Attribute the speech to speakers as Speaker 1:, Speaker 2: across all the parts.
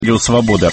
Speaker 1: Радио Свобода.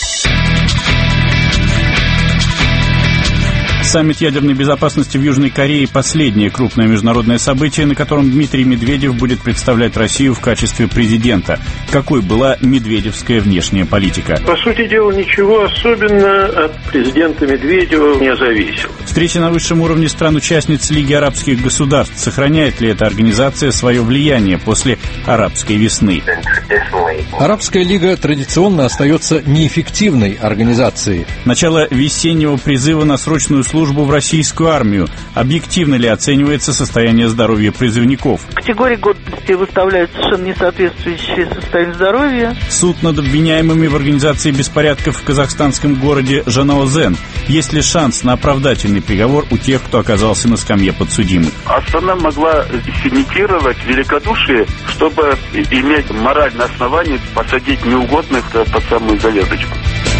Speaker 1: Саммит ядерной безопасности в Южной Корее – последнее крупное международное событие, на котором Дмитрий Медведев будет представлять Россию в качестве президента. Какой была медведевская внешняя политика?
Speaker 2: По сути дела, ничего особенно от президента Медведева не зависело.
Speaker 1: Встреча на высшем уровне стран-участниц Лиги арабских государств. Сохраняет ли эта организация свое влияние после арабской весны?
Speaker 3: Арабская лига традиционно остается неэффективной организацией.
Speaker 1: Начало весеннего призыва на срочную службу в российскую армию. Объективно ли оценивается состояние здоровья призывников?
Speaker 4: Категории годности выставляют совершенно несоответствующие состоянию здоровья.
Speaker 1: Суд над обвиняемыми в организации беспорядков в казахстанском городе Жанаозен. Есть ли шанс на оправдательный приговор у тех, кто оказался на скамье подсудимых?
Speaker 5: Астана могла имитировать великодушие, чтобы иметь моральное основание посадить неугодных под самую завязочку.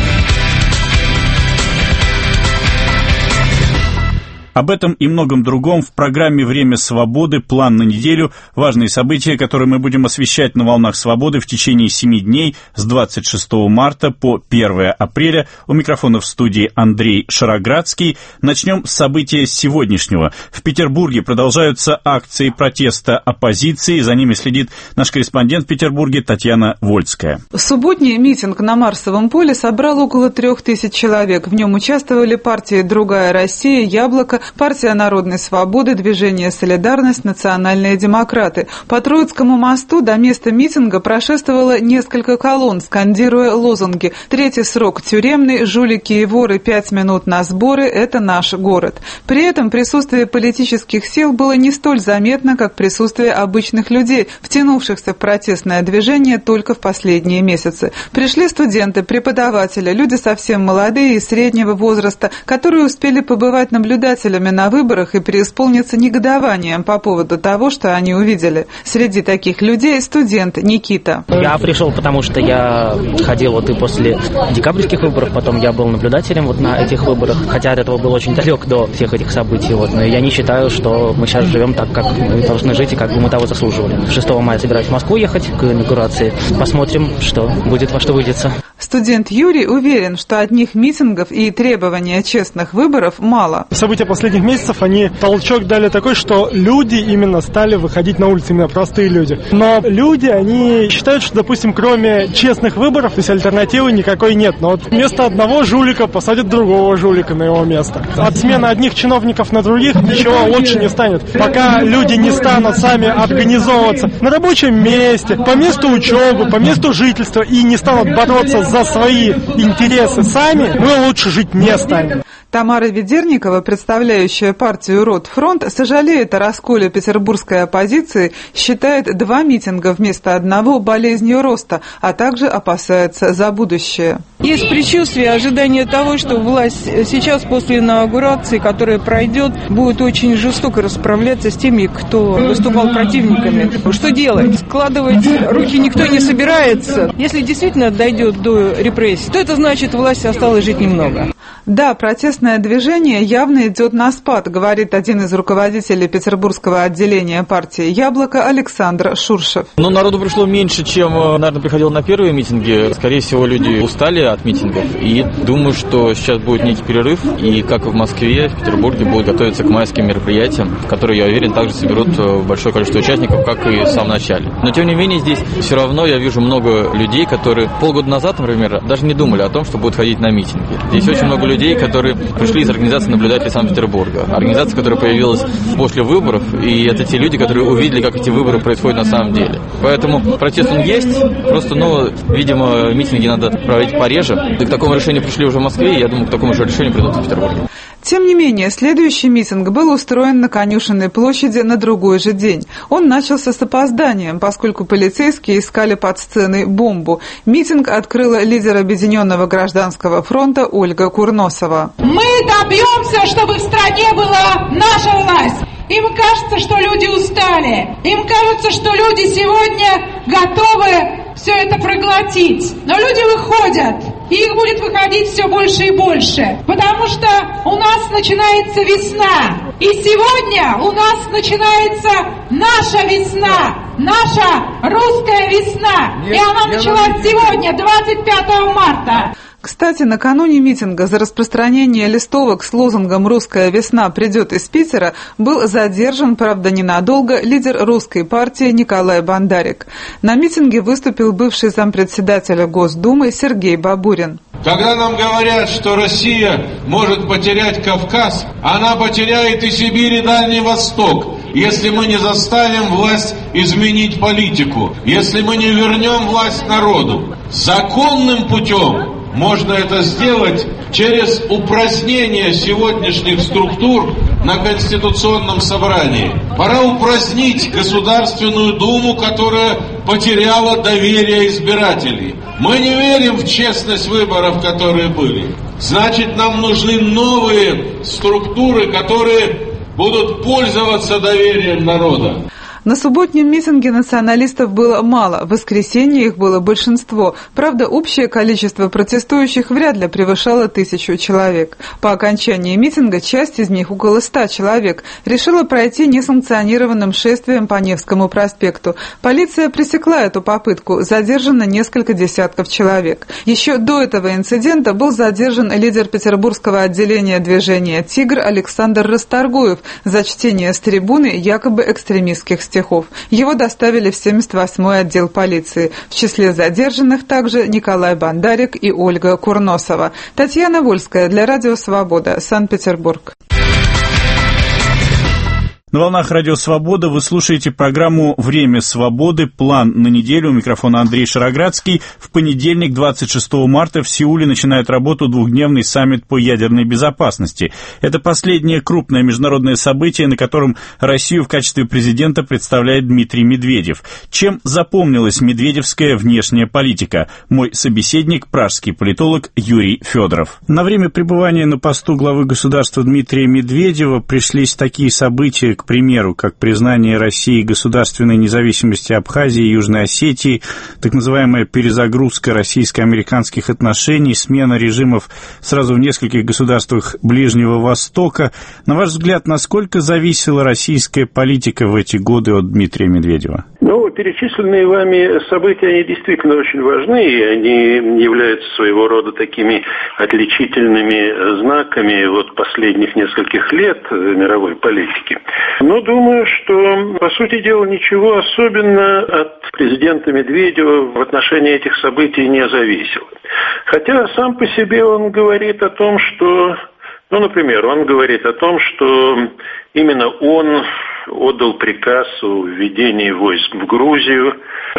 Speaker 1: Об этом и многом другом в программе «Время свободы. План на неделю». Важные события, которые мы будем освещать на «Волнах свободы» в течение 7 дней с 26 марта по 1 апреля. У микрофона в студии Андрей Шароградский. Начнем с события сегодняшнего. В Петербурге продолжаются акции протеста оппозиции. За ними следит наш корреспондент в Петербурге Татьяна Вольская.
Speaker 6: Субботний митинг на Марсовом поле собрал около 3000 человек. В нем участвовали партии «Другая Россия», «Яблоко», Партия народной свободы, Движение «Солидарность», национальные демократы. По Троицкому мосту до места митинга прошествовало несколько колонн, скандируя лозунги: «Третий срок тюремный», «Жулики и воры, 5 минут на сборы, это наш город». При этом присутствие политических сил было не столь заметно, как присутствие обычных людей, втянувшихся в протестное движение только в последние месяцы. Пришли студенты, преподаватели, люди совсем молодые и среднего возраста, которые успели побывать наблюдателями на выборах и преисполниться негодованием по поводу того, что они увидели. Среди таких людей студент Никита.
Speaker 7: Я пришел, потому что я ходил и после декабрьских выборов, потом я был наблюдателем на этих выборах, хотя от этого был очень далек до всех этих событий. Но я не считаю, что мы сейчас живем так, как мы должны жить и как бы мы того заслуживали. 6 мая собираюсь в Москву ехать к инаугурации. Посмотрим, что будет, во что выльется.
Speaker 6: Студент Юрий уверен, что одних митингов и требования честных выборов мало.
Speaker 8: События последних месяцев, они толчок дали такой, что люди именно стали выходить на улицы, именно простые люди. Но люди, они считают, что, допустим, кроме честных выборов, то есть альтернативы никакой нет. Но вот вместо одного жулика посадят другого жулика на его место. От смены одних чиновников на других ничего лучше не станет. Пока люди не станут сами организовываться на рабочем месте, по месту учебы, по месту жительства и не станут бороться за свои интересы сами, мы лучше жить не станем.
Speaker 6: Тамара Ведерникова, представляющая партию «Ротфронт», сожалеет о расколе петербургской оппозиции, считает 2 митинга вместо одного болезнью роста, а также опасается за будущее.
Speaker 9: Есть предчувствие, ожидание того, что власть сейчас после инаугурации, которая пройдет, будет очень жестоко расправляться с теми, кто выступал противниками. Что делать? Складывать руки никто не собирается. Если действительно дойдет до репрессий, то это значит, власти осталось жить немного.
Speaker 6: Да, протестное движение явно идет на спад, говорит один из руководителей петербургского отделения партии «Яблоко» Александр Шуршев.
Speaker 10: Народу пришло меньше, чем, наверное, приходило на первые митинги. Скорее всего, люди устали от митингов. И думаю, что сейчас будет некий перерыв. И как и в Москве, в Петербурге будут готовиться к майским мероприятиям, которые, я уверен, также соберут большое количество участников, как и в самом начале. Но, тем не менее, здесь все равно я вижу много людей, которые полгода назад, например, даже не думали о том, что будут ходить на митинги. Здесь очень много людей, которые пришли из организации наблюдателей Санкт-Петербурга. Организация, которая появилась после выборов, и это те люди, которые увидели, как эти выборы происходят на самом деле. Поэтому протест он есть, просто, видимо, митинги надо проводить пореже. И к такому решению пришли уже в Москве, и я думаю, к такому же решению придут в Петербурге.
Speaker 6: Тем не менее, следующий митинг был устроен на Конюшенной площади на другой же день. Он начался с опозданием, поскольку полицейские искали под сценой бомбу. Митинг открыла лидер Объединенного гражданского фронта Ольга Курносова.
Speaker 11: Мы добьемся, чтобы в стране была наша власть. Им кажется, что люди устали. Им кажется, что люди сегодня готовы все это проглотить. Но люди выходят. И их будет выходить все больше и больше. Потому что у нас начинается весна. И сегодня у нас начинается наша весна, наша русская весна. И она началась сегодня, 25 марта.
Speaker 6: Кстати, накануне митинга за распространение листовок с лозунгом «Русская весна придет из Питера» был задержан, правда, ненадолго, лидер русской партии Николай Бандарик. На митинге выступил бывший зампредседателя Госдумы Сергей Бабурин.
Speaker 12: Когда нам говорят, что Россия может потерять Кавказ, она потеряет и Сибирь, и Дальний Восток, если мы не заставим власть изменить политику, если мы не вернем власть народу. Законным путем можно это сделать через упразднение сегодняшних структур на Конституционном собрании. Пора упразднить Государственную Думу, которая потеряла доверие избирателей. Мы не верим в честность выборов, которые были. Значит, нам нужны новые структуры, которые будут пользоваться доверием народа.
Speaker 6: На субботнем митинге националистов было мало, в воскресенье их было большинство. Правда, общее количество протестующих вряд ли превышало 1000 человек. По окончании митинга часть из них, около 100 человек, решила пройти несанкционированным шествием по Невскому проспекту. Полиция пресекла эту попытку, задержано несколько десятков человек. Еще до этого инцидента был задержан лидер петербургского отделения движения «Тигр» Александр Расторгуев за чтение с трибуны якобы экстремистских стихов. Его доставили в 78-й отдел полиции. В числе задержанных также Николай Бандарик и Ольга Курносова. Татьяна Вольская для Радио Свобода, Санкт-Петербург.
Speaker 1: На волнах Радио Свобода вы слушаете программу «Время свободы. План на неделю». У микрофона Андрей Шароградский. В понедельник, 26 марта, в Сеуле начинает работу двухдневный саммит по ядерной безопасности. Это последнее крупное международное событие, на котором Россию в качестве президента представляет Дмитрий Медведев. Чем запомнилась медведевская внешняя политика? Мой собеседник, пражский политолог Юрий Федоров. На время пребывания на посту главы государства Дмитрия Медведева пришлись такие события, к примеру, как признание России государственной независимости Абхазии и Южной Осетии, так называемая перезагрузка российско-американских отношений, смена режимов сразу в нескольких государствах Ближнего Востока. На ваш взгляд, насколько зависела российская политика в эти годы от Дмитрия Медведева?
Speaker 2: Перечисленные вами события, они действительно очень важны, и они являются своего рода такими отличительными знаками последних нескольких лет мировой политики. Но думаю, что, по сути дела, ничего особенно от президента Медведева в отношении этих событий не зависело. Хотя сам по себе он говорит о том, что... например, он говорит о том, что именно он отдал приказ о введении войск в Грузию,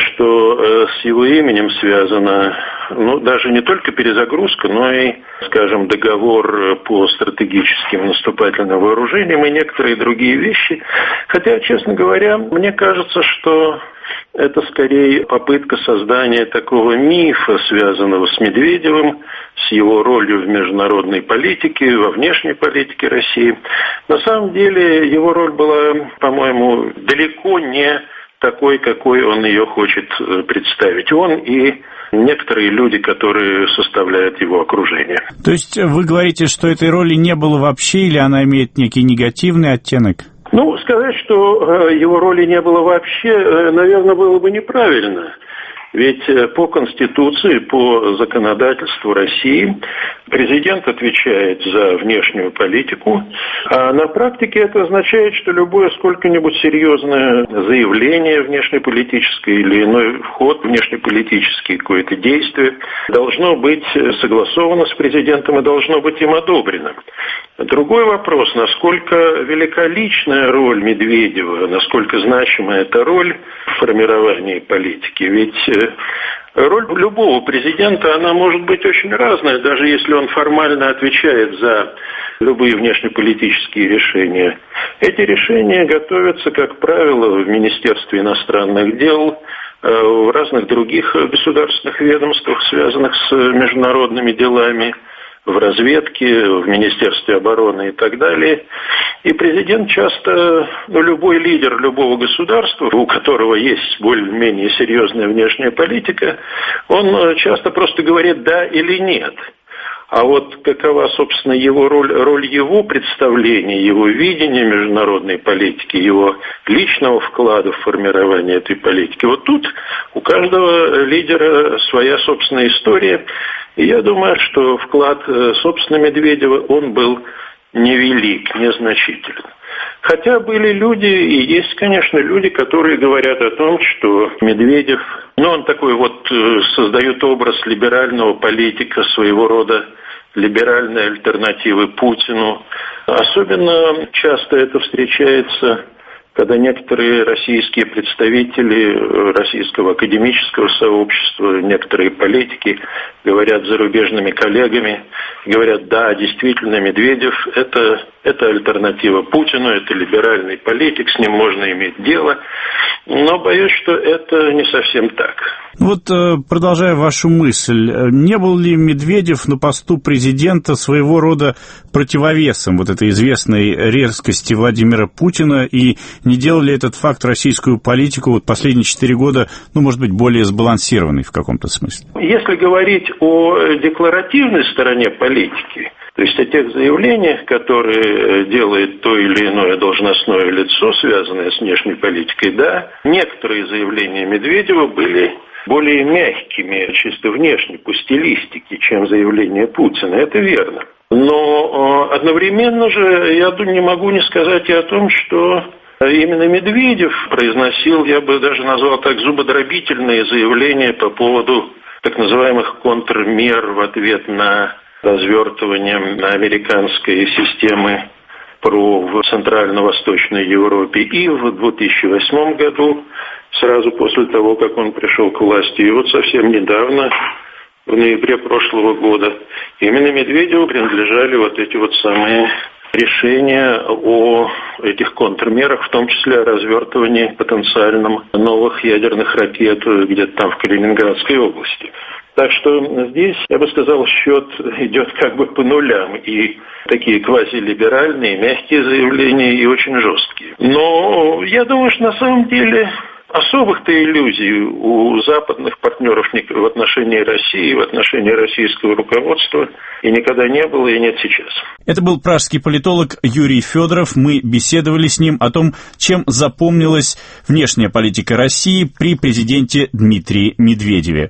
Speaker 2: что с его именем связана, даже не только перезагрузка, но и, скажем, договор по стратегическим наступательным вооружениям и некоторые другие вещи. Хотя, честно говоря, мне кажется, что это скорее попытка создания такого мифа, связанного с Медведевым, с его ролью в международной политике, во внешней политике России. На самом деле его роль была, по-моему, далеко не такой, какой он ее хочет представить. Он и некоторые люди, которые составляют его окружение.
Speaker 1: То есть вы говорите, что этой роли не было вообще, или она имеет некий негативный оттенок?
Speaker 2: Сказать, что его роли не было вообще, наверное, было бы неправильно. Ведь по Конституции, по законодательству России президент отвечает за внешнюю политику, а на практике это означает, что любое сколько-нибудь серьезное заявление внешнеполитическое или иной вход внешнеполитический, какое-то действие должно быть согласовано с президентом и должно быть им одобрено. Другой вопрос, насколько велика личная роль Медведева, насколько значима эта роль в формировании политики. Ведь роль любого президента, она может быть очень разная, даже если он формально отвечает за любые внешнеполитические решения. Эти решения готовятся, как правило, в Министерстве иностранных дел, в разных других государственных ведомствах, связанных с международными делами, в разведке, в Министерстве обороны и так далее. И президент часто, любой лидер любого государства, у которого есть более-менее серьезная внешняя политика, он часто просто говорит «да» или «нет». А вот какова, собственно, его роль его представления, его видения международной политики, его личного вклада в формирование этой политики, вот тут у каждого лидера своя собственная история. И я думаю, что вклад, собственно, Медведева, он был невелик, незначителен. Хотя были люди, и есть, конечно, люди, которые говорят о том, что Медведев, он такой вот создает образ либерального политика, своего рода либеральной альтернативы Путину. Особенно часто это встречается, когда некоторые российские представители российского академического сообщества, некоторые политики говорят с зарубежными коллегами, говорят, да, действительно, Медведев – это альтернатива Путину, это либеральный политик, с ним можно иметь дело, но боюсь, что это не совсем так.
Speaker 1: Вот, продолжая вашу мысль, не был ли Медведев на посту президента своего рода противовесом вот этой известной резкости Владимира Путина, и не делал ли этот факт российскую политику вот последние 4 года, может быть, более сбалансированной в каком-то смысле?
Speaker 2: Если говорить о декларативной стороне политики, то есть о тех заявлениях, которые делает то или иное должностное лицо, связанное с внешней политикой, да, некоторые заявления Медведева были более мягкими, чисто внешне, по стилистике, чем заявления Путина. Это верно. Но одновременно же я не могу не сказать и о том, что именно Медведев произносил, я бы даже назвал так, зубодробительные заявления по поводу так называемых контрмер в ответ на развертывание американской системы ПРО в Центрально-Восточной Европе и в 2008 году, сразу после того, как он пришел к власти. И вот совсем недавно, в ноябре прошлого года, именно Медведеву принадлежали вот эти вот самые решения о этих контрмерах, в том числе о развертывании потенциальном новых ядерных ракет где-то там в Калининградской области. Так что здесь, я бы сказал, счет идет как бы по нулям. И такие квазилиберальные, мягкие заявления, и очень жесткие. Но я думаю, что на самом деле особых-то иллюзий у западных партнеров в отношении России, в отношении российского руководства и никогда не было, и нет сейчас.
Speaker 1: Это был пражский политолог Юрий Федоров. Мы беседовали с ним о том, чем запомнилась внешняя политика России при президенте Дмитрии Медведеве.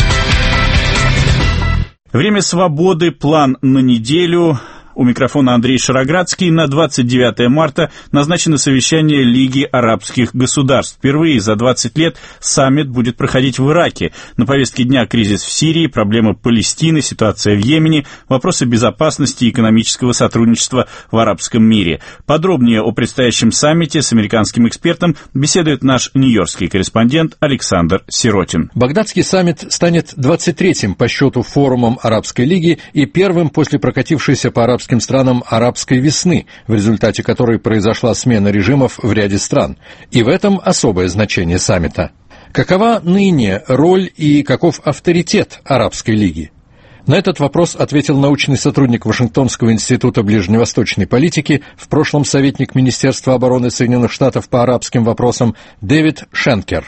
Speaker 1: Время свободы, план на неделю. У микрофона Андрей Шароградский. На 29 марта назначено совещание Лиги арабских государств. Впервые за 20 лет саммит будет проходить в Ираке. На повестке дня кризис в Сирии, проблемы Палестины, ситуация в Йемене, вопросы безопасности и экономического сотрудничества в арабском мире. Подробнее о предстоящем саммите с американским экспертом беседует наш нью-йоркский корреспондент Александр Сиротин.
Speaker 3: Багдадский саммит станет 23-м по счету форумом Арабской лиги и первым после прокатившейся по арабским странам арабской весны, в результате которой произошла смена режимов в ряде стран. И в этом особое значение саммита. Какова ныне роль и каков авторитет Арабской лиги? На этот вопрос ответил научный сотрудник Вашингтонского института ближневосточной политики, в прошлом советник Министерства обороны Соединенных Штатов по арабским вопросам Дэвид Шенкер.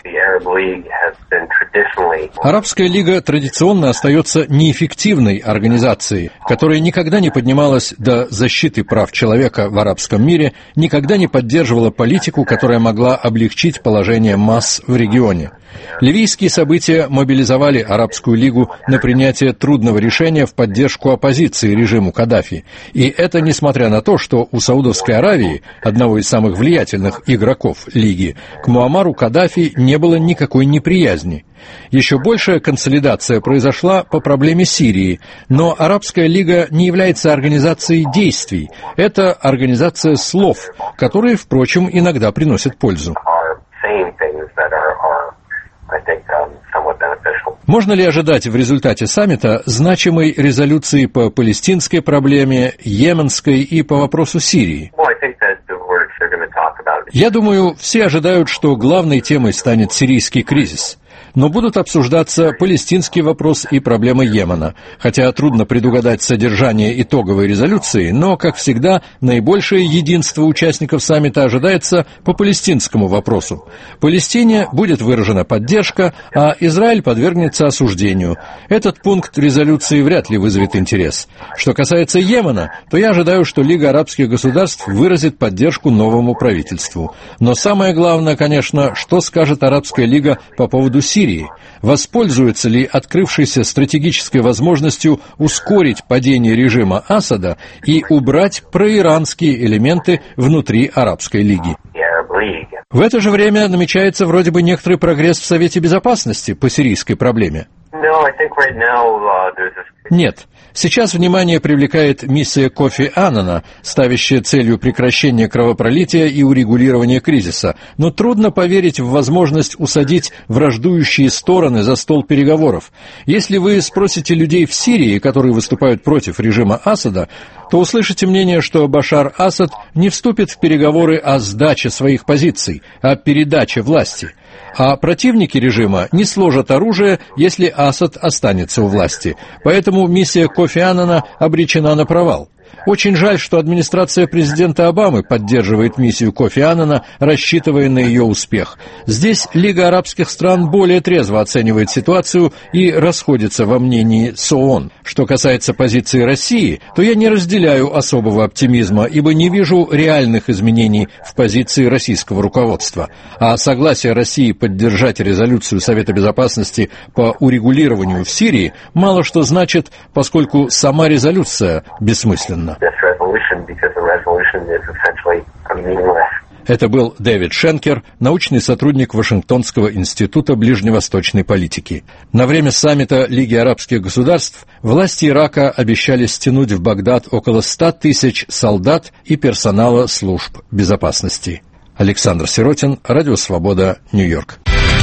Speaker 3: Арабская лига традиционно остается неэффективной организацией, которая никогда не поднималась до защиты прав человека в арабском мире, никогда не поддерживала политику, которая могла облегчить положение масс в регионе. Ливийские события мобилизовали Арабскую лигу на принятие трудного решения в поддержку оппозиции режиму Каддафи. И это несмотря на то, что у Саудовской Аравии, одного из самых влиятельных игроков лиги, к Муаммару Каддафи не было никакой неприязни. Еще большая консолидация произошла по проблеме Сирии, но Арабская лига не является организацией действий. Это организация слов, которые, впрочем, иногда приносят пользу. Можно ли ожидать в результате саммита значимой резолюции по палестинской проблеме, йеменской и по вопросу Сирии? Я думаю, все ожидают, что главной темой станет сирийский кризис. Но будут обсуждаться палестинский вопрос и проблемы Йемена. Хотя трудно предугадать содержание итоговой резолюции, но, как всегда, наибольшее единство участников саммита ожидается по палестинскому вопросу. Палестине будет выражена поддержка, а Израиль подвергнется осуждению. Этот пункт резолюции вряд ли вызовет интерес. Что касается Йемена, то я ожидаю, что Лига арабских государств выразит поддержку новому правительству. Но самое главное, конечно, что скажет Арабская лига по поводу Сирии. Воспользуется ли открывшейся стратегической возможностью ускорить падение режима Асада и убрать проиранские элементы внутри Арабской лиги? В это же время намечается вроде бы некоторый прогресс в Совете Безопасности по сирийской проблеме. Нет. Сейчас внимание привлекает миссия Кофи Аннана, ставящая целью прекращения кровопролития и урегулирования кризиса. Но трудно поверить в возможность усадить враждующие стороны за стол переговоров. Если вы спросите людей в Сирии, которые выступают против режима Асада, то услышите мнение, что Башар Асад не вступит в переговоры о сдаче своих позиций, о передаче власти. А противники режима не сложат оружие, если Асад останется у власти. Поэтому миссия Кофи Аннана обречена на провал. Очень жаль, что администрация президента Обамы поддерживает миссию Кофи Аннана, рассчитывая на ее успех. Здесь Лига арабских стран более трезво оценивает ситуацию и расходится во мнении с ООН. Что касается позиции России, то я не разделяю особого оптимизма, ибо не вижу реальных изменений в позиции российского руководства. А согласие России поддержать резолюцию Совета Безопасности по урегулированию в Сирии мало что значит, поскольку сама резолюция бессмысленна. Это был Дэвид Шенкер, научный сотрудник Вашингтонского института ближневосточной политики. На время саммита Лиги арабских государств власти Ирака обещали стянуть в Багдад около 100 тысяч солдат и персонала служб безопасности. Александр Сиротин, Радио Свобода, Нью-Йорк.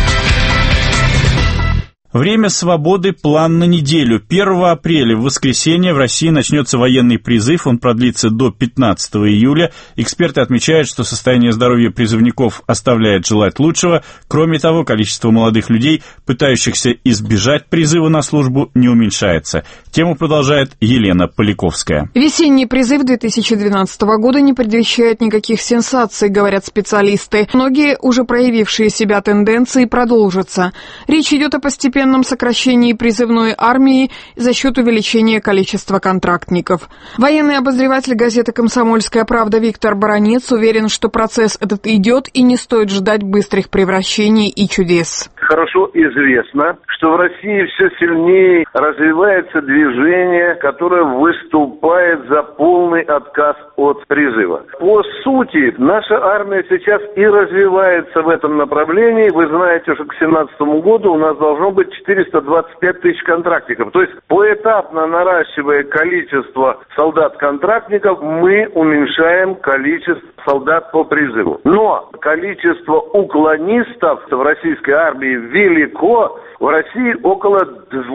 Speaker 1: Время свободы, план на неделю. 1 апреля, в воскресенье, в России начнется военный призыв. Он продлится до 15 июля. Эксперты отмечают, что состояние здоровья призывников оставляет желать лучшего. Кроме того, количество молодых людей, пытающихся избежать призыва на службу, не уменьшается. Тему продолжает Елена Поляковская.
Speaker 13: Весенний призыв 2012 года не предвещает никаких сенсаций, говорят специалисты. Многие уже проявившие себя тенденции продолжатся. Речь идет о постепенном сокращении призывной армии за счет увеличения количества контрактников. Военный обозреватель газеты «Комсомольская правда» Виктор Баранец уверен, что процесс этот идет и не стоит ждать быстрых превращений и чудес.
Speaker 2: Хорошо известно, что в России все сильнее развивается движение, которое выступает за полный отказ от призыва. По сути, наша армия сейчас и развивается в этом направлении. Вы знаете, что к 2017 году у нас должно быть 425 тысяч контрактников. То есть, поэтапно наращивая количество солдат-контрактников, мы уменьшаем количество солдат по призыву. Но количество уклонистов в российской армии велико. В России около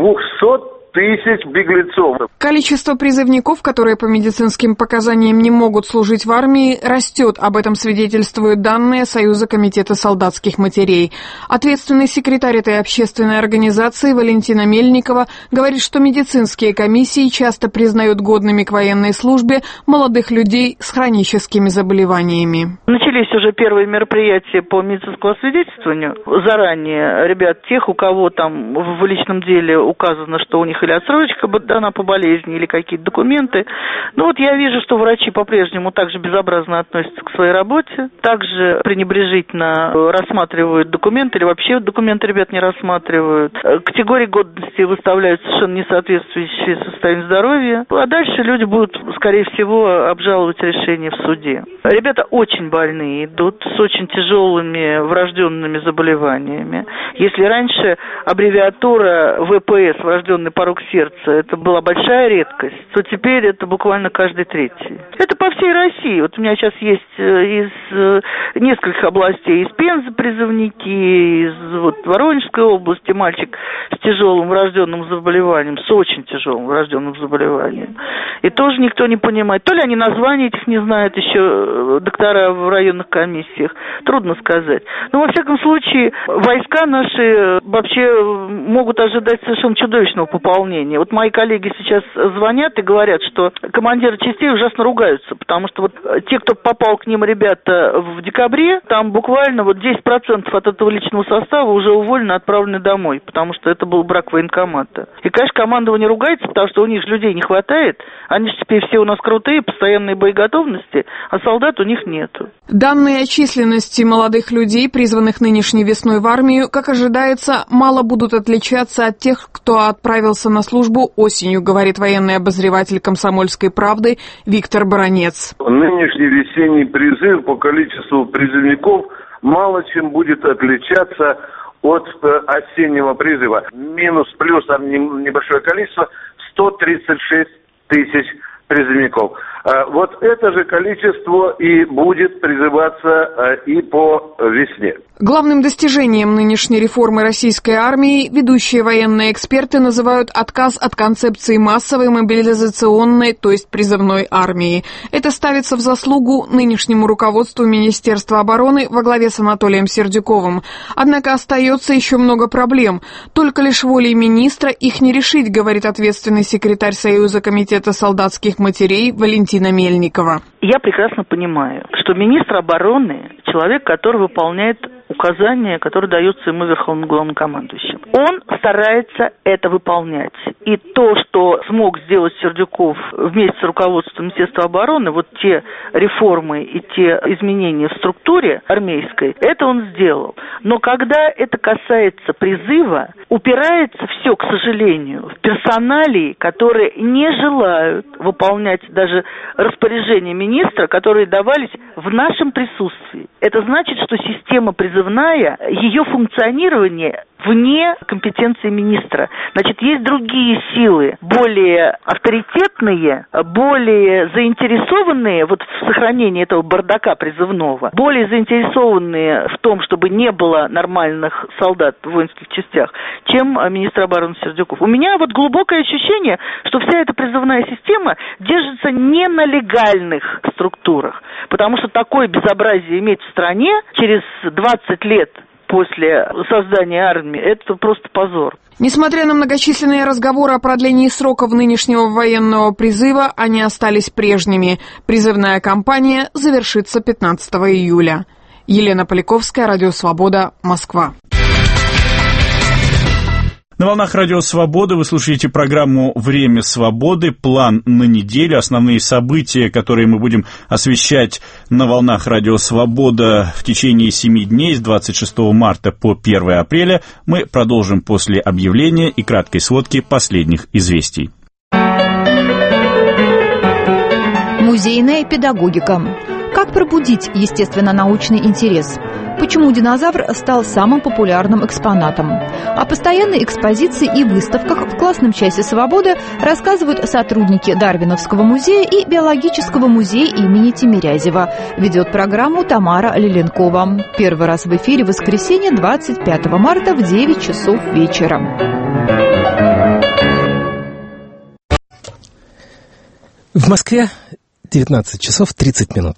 Speaker 2: 200 тысяч беглецов.
Speaker 13: Количество призывников, которые по медицинским показаниям не могут служить в армии, растет. Об этом свидетельствуют данные Союза комитета солдатских матерей. Ответственный секретарь этой общественной организации Валентина Мельникова говорит, что медицинские комиссии часто признают годными к военной службе молодых людей с хроническими заболеваниями.
Speaker 4: Начались уже первые мероприятия по медицинскому освидетельствованию. Заранее ребят, тех, у кого там в личном деле указано, что у них или отсрочка дана по болезни, или какие-то документы. Ну вот я вижу, что врачи по-прежнему также безобразно относятся к своей работе, также пренебрежительно рассматривают документы, или вообще документы ребят не рассматривают. Категории годности выставляют совершенно не соответствующие состоянию здоровья. А дальше люди будут, скорее всего, обжаловать решение в суде. Ребята очень больные, идут с очень тяжелыми врожденными заболеваниями. Если раньше аббревиатура ВПС, врожденный порог порог сердца, это была большая редкость, то теперь это буквально каждый третий. Это по всей России. Вот у меня сейчас есть из нескольких областей, из Пензы призывники, из Воронежской области мальчик с тяжелым врожденным заболеванием, с очень тяжелым врожденным заболеванием. И тоже никто не понимает. То ли они названий этих не знают еще, доктора в районных комиссиях, трудно сказать. Но, во всяком случае, войска наши вообще могут ожидать совершенно чудовищного пополнения. Вот мои коллеги сейчас звонят и говорят, что командиры частей ужасно ругаются, потому что вот те, кто попал к ним, ребята, в декабре, там буквально 10% от этого личного состава уже уволены, отправлены домой, потому что это был брак военкомата. И, конечно, командование ругается, потому что у них же людей не хватает, они же теперь все у нас крутые, постоянные боеготовности, а солдат у них нету.
Speaker 13: Данные о численности молодых людей, призванных нынешней весной в армию, как ожидается, мало будут отличаться от тех, кто отправился на службу осенью, говорит военный обозреватель «Комсомольской правды» Виктор Баранец.
Speaker 14: Нынешний весенний призыв по количеству призывников мало чем будет отличаться от осеннего призыва. Минус-плюс небольшое количество, 136 тысяч призывников. Вот это же количество и будет призываться и по весне.
Speaker 13: Главным достижением нынешней реформы российской армии ведущие военные эксперты называют отказ от концепции массовой мобилизационной, то есть призывной армии. Это ставится в заслугу нынешнему руководству Министерства обороны во главе с Анатолием Сердюковым. Однако остается еще много проблем. Только лишь волей министра их не решить, говорит ответственный секретарь Союза комитета солдатских матерей Валентина Мельникова.
Speaker 4: Я прекрасно понимаю, что министр обороны – человек, который выполняет указания, которые даются ему верховным главнокомандующим. Он старается это выполнять. И то, что смог сделать Сердюков вместе с руководством Министерства обороны, вот те реформы и те изменения в структуре армейской, это он сделал. Но когда это касается призыва, упирается все, к сожалению, в персоналии, которые не желают выполнять даже распоряжения министра, которые давались в нашем присутствии. Это значит, что система призывная, ее функционирование вне компетенции министра. Значит, есть другие силы, более авторитетные, более заинтересованные вот в сохранении этого бардака призывного, более заинтересованные в том, чтобы не было нормальных солдат в воинских частях, чем министр обороны Сердюков. У меня вот глубокое ощущение, что вся эта призывная система держится не на легальных структурах, потому что такое безобразие иметь в стране через 20 лет после создания армии, это просто позор.
Speaker 13: Несмотря на многочисленные разговоры о продлении сроков нынешнего военного призыва, они остались прежними. Призывная кампания завершится 15 июля. Елена Поляковская, Радио Свобода, Москва.
Speaker 1: На волнах Радио Свобода вы слушаете программу «Время свободы», план на неделю, основные события, которые мы будем освещать на волнах Радио Свобода в течение 7 дней с 26 марта по 1 апреля, мы продолжим после объявления и краткой сводки последних известий.
Speaker 15: Музейная педагогика. Как пробудить естественно-научный интерес? Почему динозавр стал самым популярным экспонатом? О постоянной экспозиции и выставках в классном часе «Свободы» рассказывают сотрудники Дарвиновского музея и Биологического музея имени Тимирязева. Ведет программу Тамара Лиленкова. Первый раз в эфире в воскресенье 25 марта в 9 часов вечера.
Speaker 16: В Москве 19 часов 30 минут.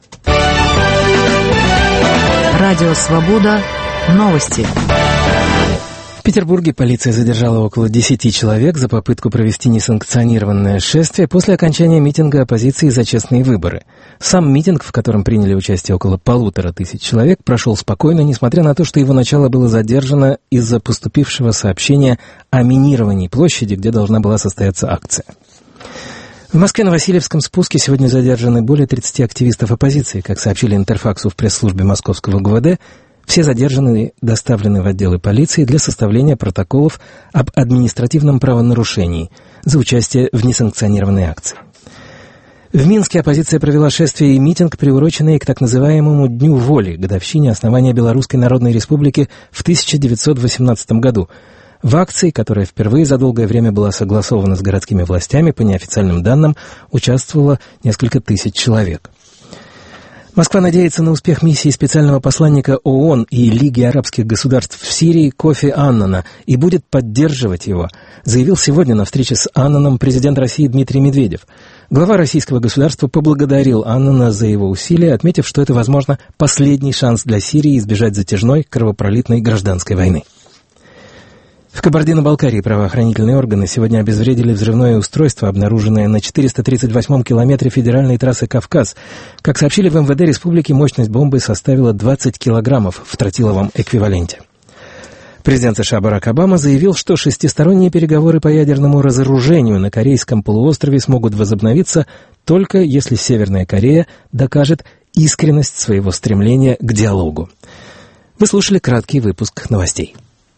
Speaker 15: Радио «Свобода». Новости.
Speaker 16: В Петербурге полиция задержала около 10 человек за попытку провести несанкционированное шествие после окончания митинга оппозиции за честные выборы. Сам митинг, в котором приняли участие около 1500 человек, прошел спокойно, несмотря на то, что его начало было задержано из-за поступившего сообщения о минировании площади, где должна была состояться акция. В Москве на Васильевском спуске сегодня задержаны более 30 активистов оппозиции. Как сообщили Интерфаксу в пресс-службе Московского ГУВД, все задержанные доставлены в отделы полиции для составления протоколов об административном правонарушении за участие в несанкционированной акции. В Минске оппозиция провела шествие и митинг, приуроченный к так называемому Дню воли, годовщине основания Белорусской Народной Республики в 1918 году. В акции, которая впервые за долгое время была согласована с городскими властями, по неофициальным данным, участвовало несколько тысяч человек. Москва надеется на успех миссии специального посланника ООН и Лиги арабских государств в Сирии Кофи Аннана и будет поддерживать его, заявил сегодня на встрече с Аннаном президент России Дмитрий Медведев. Глава российского государства поблагодарил Аннана за его усилия, отметив, что это, возможно, последний шанс для Сирии избежать затяжной кровопролитной гражданской войны. В Кабардино-Балкарии правоохранительные органы сегодня обезвредили взрывное устройство, обнаруженное на 438-м километре федеральной трассы «Кавказ». Как сообщили в МВД республики, мощность бомбы составила 20 килограммов в тротиловом эквиваленте. Президент США Барак Обама заявил, что шестисторонние переговоры по ядерному разоружению на Корейском полуострове смогут возобновиться только если Северная Корея докажет искренность своего стремления к диалогу. Вы слушали краткий выпуск новостей.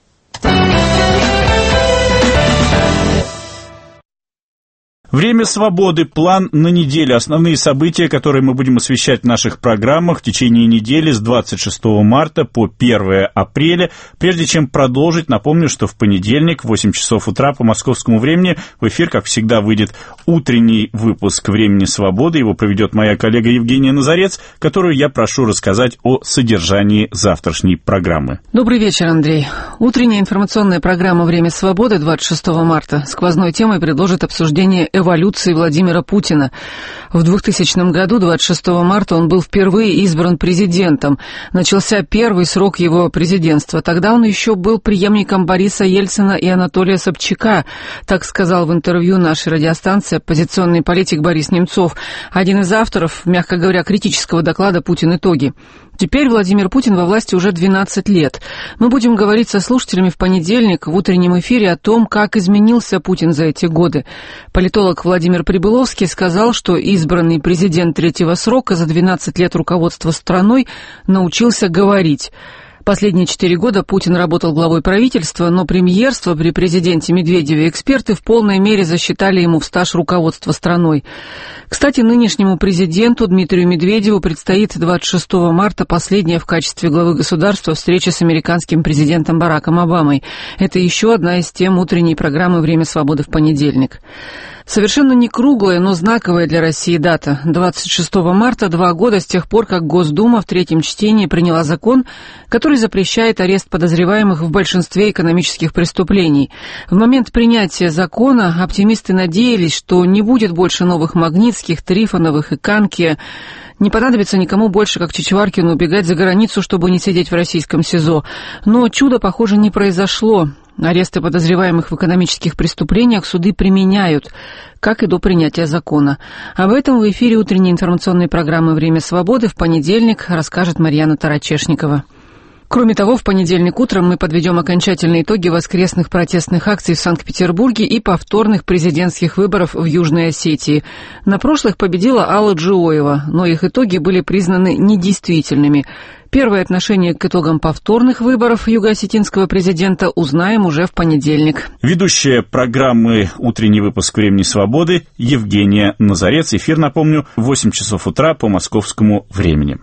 Speaker 1: Время свободы. План на неделю. Основные события, которые мы будем освещать в наших программах в течение недели с 26 марта по 1 апреля. Прежде чем продолжить, напомню, что в понедельник в 8 часов утра по московскому времени в эфир, как всегда, выйдет утренний выпуск «Времени свободы». Его проведет моя коллега Евгения Назарец, которую я прошу рассказать о содержании завтрашней программы.
Speaker 17: Добрый вечер, Андрей. Утренняя информационная программа «Время свободы» 26 марта сквозной темой предложит обсуждение эволюции Владимира Путина. В 2000 году, 26 марта, он был впервые избран президентом. Начался первый срок его президентства. Тогда он еще был преемником Бориса Ельцина и Анатолия Собчака. Так сказал в интервью нашей радиостанции оппозиционный политик Борис Немцов, один из авторов, мягко говоря, критического доклада «Путин. Итоги». Теперь Владимир Путин во власти уже 12 лет. Мы будем говорить со слушателями в понедельник в утреннем эфире о том, как изменился Путин за эти годы. Политолог Владимир Прибыловский сказал, что избранный президент третьего срока за 12 лет руководства страной научился говорить. Последние 4 года Путин работал главой правительства, но премьерство при президенте Медведеве эксперты в полной мере засчитали ему в стаж руководства страной. Кстати, нынешнему президенту Дмитрию Медведеву предстоит 26 марта последняя в качестве главы государства встреча с американским президентом Бараком Обамой. Это еще одна из тем утренней программы «Время свободы» в понедельник. Совершенно не круглая, но знаковая для России дата. 26 марта 2 года с тех пор, как Госдума в третьем чтении приняла закон, который запрещает арест подозреваемых в большинстве экономических преступлений. В момент принятия закона оптимисты надеялись, что не будет больше новых Магнитских, Трифоновых и Канкия. Не понадобится никому больше, как Чичваркину, убегать за границу, чтобы не сидеть в российском СИЗО. Но чудо, похоже, не произошло. Аресты подозреваемых в экономических преступлениях суды применяют, как и до принятия закона. Об этом в эфире утренней информационной программы «Время свободы» в понедельник расскажет Марьяна Тарачешникова. Кроме того, в понедельник утром мы подведем окончательные итоги воскресных протестных акций в Санкт-Петербурге и повторных президентских выборов в Южной Осетии. На прошлых победила Алла Джиоева, но их итоги были признаны недействительными. Первое отношение к итогам повторных выборов юго-осетинского президента узнаем уже в понедельник.
Speaker 1: Ведущая программы «Утренний выпуск «Времени свободы» Евгения Назарец. Эфир, напомню, в 8 часов утра по московскому времени.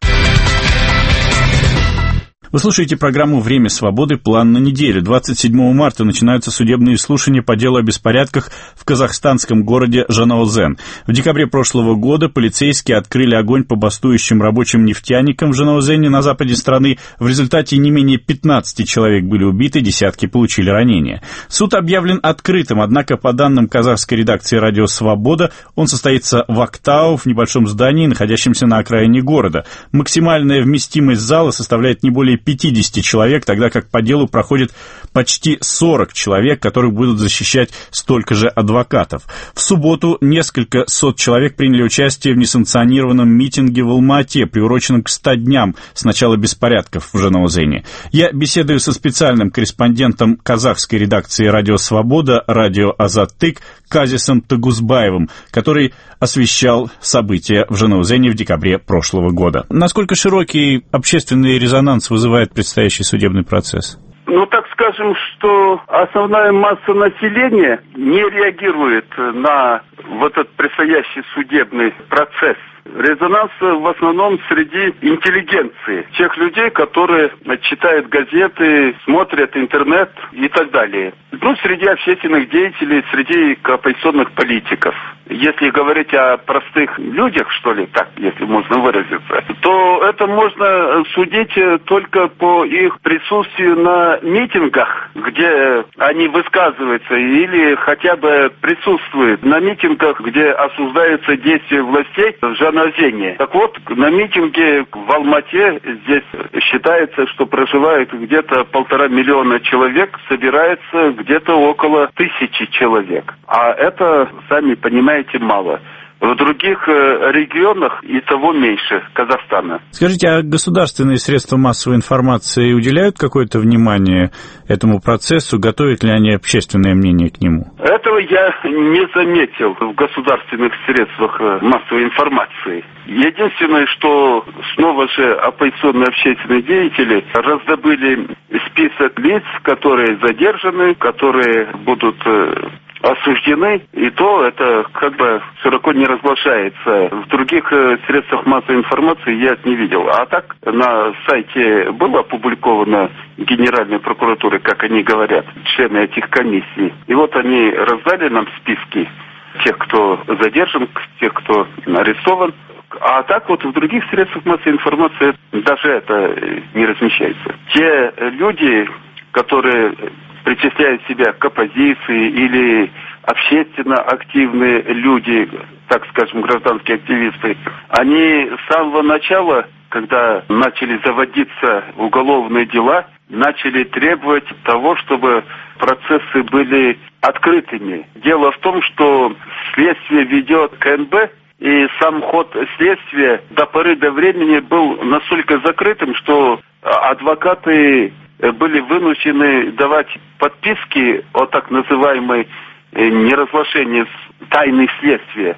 Speaker 1: Вы слушаете программу «Время свободы. План на неделю». 27 марта начинаются судебные слушания по делу о беспорядках в казахстанском городе Жанаозен. В декабре прошлого года полицейские открыли огонь по бастующим рабочим нефтяникам в Жанаозене на западе страны. В результате не менее 15 человек были убиты, десятки получили ранения. Суд объявлен открытым, однако, по данным казахской редакции «Радио Свобода», он состоится в Актау, в небольшом здании, находящемся на окраине города. Максимальная вместимость зала составляет не более 50 человек, тогда как по делу проходит почти 40 человек, которых будут защищать столько же адвокатов. В субботу несколько сот человек приняли участие в несанкционированном митинге в Алма-Ате, приуроченном к 100 дням с начала беспорядков в Жанаозене. Я беседую со специальным корреспондентом казахской редакции «Радио Свобода», «Радио Азаттык» Казисом Тагузбаевым, который освещал события в Жанаозене в декабре прошлого года. Насколько широкий общественный резонанс вызывает предстоящий судебный процесс?
Speaker 5: Ну, так скажем, что основная масса населения не реагирует на вот этот предстоящий судебный процесс. Резонанс в основном среди интеллигенции, тех людей, которые читают газеты, смотрят интернет и так далее. Ну, среди общественных деятелей, среди оппозиционных политиков. Если говорить о простых людях, что ли, так, если можно выразиться, то это можно судить только по их присутствию на митингах, где они высказываются, или хотя бы присутствуют на митингах, где осуждаются действия властей в Жаназене. Так вот, на митинге в Алмате здесь считается, что проживает где-то 1,5 миллиона человек, собирается где-то около 1000 человек. А это, сами понимаете, мало. В других регионах и того меньше Казахстана.
Speaker 1: Скажите, а государственные средства массовой информации уделяют какое-то внимание этому процессу? Готовят ли они общественное мнение к нему?
Speaker 5: Этого я не заметил в государственных средствах массовой информации. Единственное, что снова же оппозиционные общественные деятели раздобыли список лиц, которые задержаны, которые будут осуждены, и то это как бы широко не разглашается. В других средствах массовой информации я это не видел. А так на сайте было опубликовано Генеральной прокуратуры, как они говорят, члены этих комиссий. И вот они раздали нам списки тех, кто задержан, тех, кто арестован. А так вот в других средствах массовой информации даже это не размещается. Те люди, которые причисляют себя к оппозиции или общественно активные люди, так скажем, гражданские активисты, они с самого начала, когда начали заводиться уголовные дела, начали требовать того, чтобы процессы были открытыми. Дело в том, что следствие ведет КНБ, и сам ход следствия до поры до времени был настолько закрытым, что адвокаты были вынуждены давать подписки о так называемой неразглашении тайны следствия.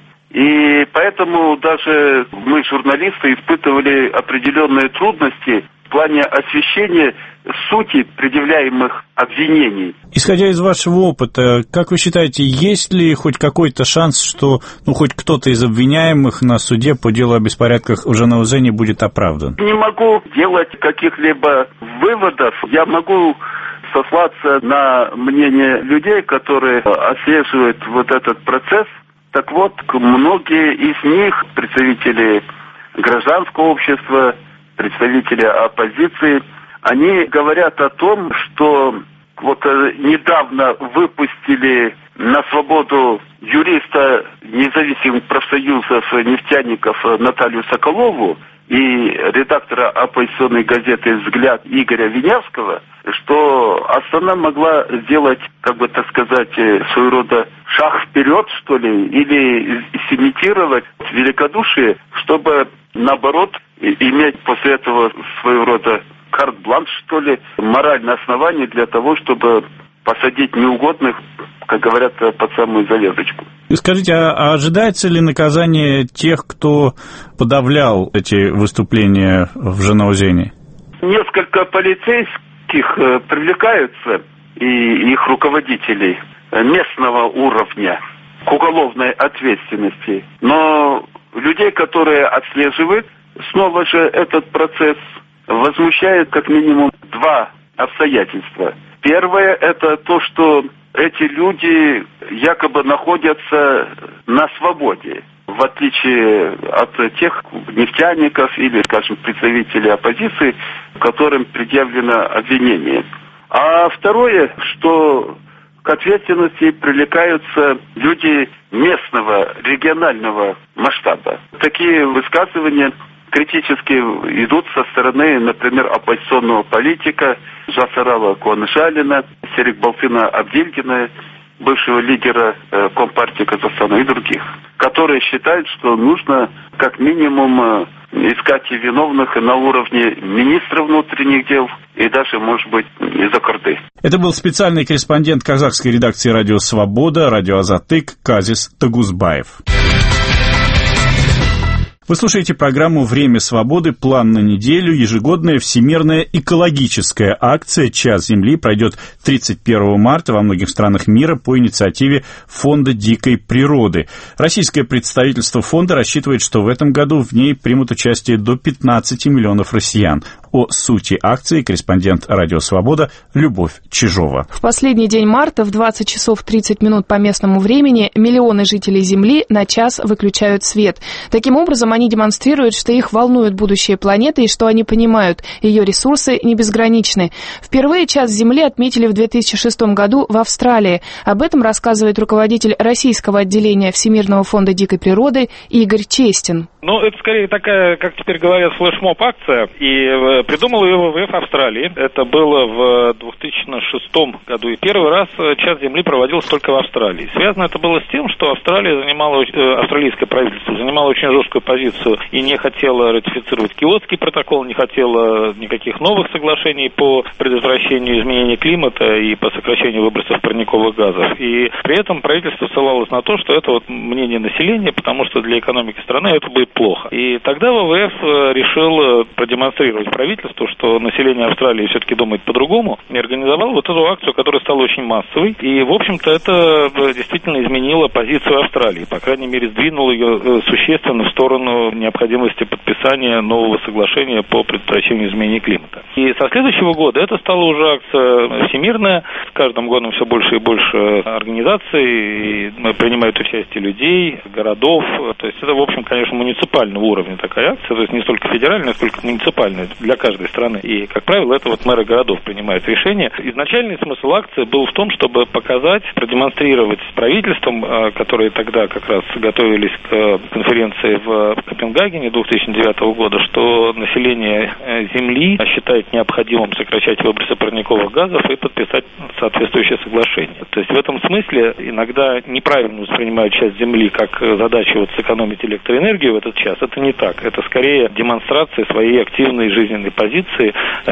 Speaker 5: И поэтому даже мы, журналисты, испытывали определенные трудности в плане освещения сути предъявляемых обвинений.
Speaker 1: Исходя из вашего опыта, как вы считаете, есть ли хоть какой-то шанс, что хоть кто-то из обвиняемых на суде по делу о беспорядках в Жанаузене будет оправдан?
Speaker 5: Не могу делать каких-либо выводов. Я могу сослаться на мнение людей, которые отслеживают вот этот процесс. Так вот, многие из них, представители гражданского общества, представители оппозиции, они говорят о том, что вот недавно выпустили на свободу юриста независимых профсоюзов нефтяников Наталью Соколову и редактора оппозиционной газеты «Взгляд» Игоря Винявского, что Астана могла сделать, как бы так сказать, своего рода шаг вперед, что ли, или сымитировать великодушие, чтобы, наоборот, иметь после этого своего рода карт-бланш, что ли, моральное основание для того, чтобы посадить неугодных, как говорят, под самую завязочку.
Speaker 1: Скажите, а ожидается ли наказание тех, кто подавлял эти выступления в Жанаузене?
Speaker 5: Несколько полицейских привлекаются, и их руководителей местного уровня к уголовной ответственности. Но людей, которые отслеживают, снова же этот процесс возмущает как минимум два обстоятельства. Первое – это то, что эти люди якобы находятся на свободе, в отличие от тех нефтяников или, скажем, представителей оппозиции, которым предъявлено обвинение. А второе, что к ответственности привлекаются люди местного, регионального масштаба. Такие высказывания критически идут со стороны, например, оппозиционного политика Жасарала Куанышалина, Серикбалтына Абдильгина, бывшего лидера Компартии Казахстана и других, которые считают, что нужно как минимум искать виновных на уровне министра внутренних дел и даже, может быть, из Акырды.
Speaker 1: Это был специальный корреспондент казахской редакции «Радио Свобода», «Радио Азатык» Казис Тагузбаев. Вы слушаете программу «Время свободы. План на неделю». Ежегодная всемирная экологическая акция «Час Земли» пройдет 31 марта во многих странах мира по инициативе Фонда дикой природы. Российское представительство фонда рассчитывает, что в этом году в ней примут участие до 15 миллионов россиян. О сути акции корреспондент «Радио Свобода» Любовь Чижова.
Speaker 18: В последний день марта в 20 часов 30 минут по местному времени миллионы жителей Земли на час выключают свет. Таким образом, они демонстрируют, что их волнует будущее планеты и что они понимают, ее ресурсы не безграничны. Впервые час Земли отметили в 2006 году в Австралии. Об этом рассказывает руководитель российского отделения Всемирного фонда дикой природы Игорь Честин.
Speaker 19: Это скорее такая, как теперь говорят, флешмоб-акция, и придумал ее ВВФ Австралии. Это было в 2006 году, и первый раз час Земли проводился только в Австралии. Связано это было с тем, что австралийское правительство занимало очень жесткую позицию и не хотело ратифицировать Киотский протокол, не хотело никаких новых соглашений по предотвращению изменения климата и по сокращению выбросов парниковых газов. И при этом правительство ссылалось на то, что это мнение населения, потому что для экономики страны это будет плохо. И тогда ВВФ решил продемонстрировать правительству, что население Австралии все-таки думает по-другому, и организовал эту акцию, которая стала очень массовой. И, в общем-то, это действительно изменило позицию Австралии. По крайней мере, сдвинуло ее существенно в сторону необходимости подписания нового соглашения по предотвращению изменения климата. И со следующего года это стала уже акция всемирная. С каждым годом все больше и больше организаций принимают участие людей, городов. То есть это, в общем, конечно, муниципального уровня такая акция, то есть не столько федеральная, сколько муниципальная для каждой страны. И, как правило, это мэры городов принимают решения. Изначальный смысл акции был в том, чтобы показать, продемонстрировать правительствам, которые тогда как раз готовились к конференции в Копенгагене 2009 года, что население Земли считает необходимым сокращать выбросы парниковых газов и подписать соответствующее соглашение. То есть в этом смысле иногда неправильно воспринимают часть Земли как задачу сэкономить электроэнергию в этот час. Это не так. Это скорее демонстрация своей активной жизненной позиции.